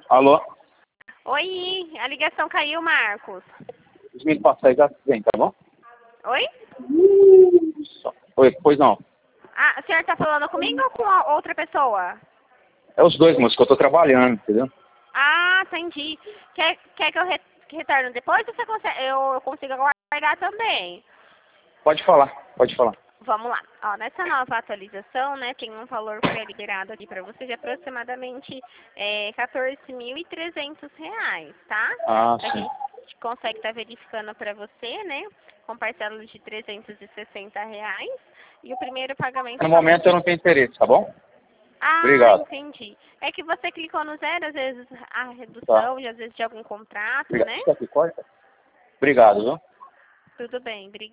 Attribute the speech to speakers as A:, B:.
A: Alô?
B: Oi, a ligação caiu, Marcos.
A: Os meninos passam aí já vem, tá bom?
B: Oi?
A: Oi, pois não.
B: Ah, o senhor tá falando comigo ou com a outra pessoa?
A: É os dois, moço, que eu tô trabalhando, entendeu?
B: Ah, entendi. Quer que eu retorne depois ou você consegue, eu consigo aguardar também?
A: Pode falar, pode falar.
B: Vamos lá. Ó, nessa nova atualização, né, tem um valor pré-liberado aqui para você de aproximadamente R$ 14.300, tá?
A: Ah,
B: A
A: sim.
B: gente consegue estar verificando para você, né, com parcelas de R$ 360. E o primeiro pagamento...
A: No momento eu não tenho interesse, tá bom?
B: Ah,
A: Obrigado.
B: entendi. É que você clicou no zero, às vezes a
A: Tá.
B: redução e às vezes de algum contrato,
A: Obrigado.
B: né?
A: Isso aqui, corta? Obrigado, viu?
B: Tudo bem, obrigada.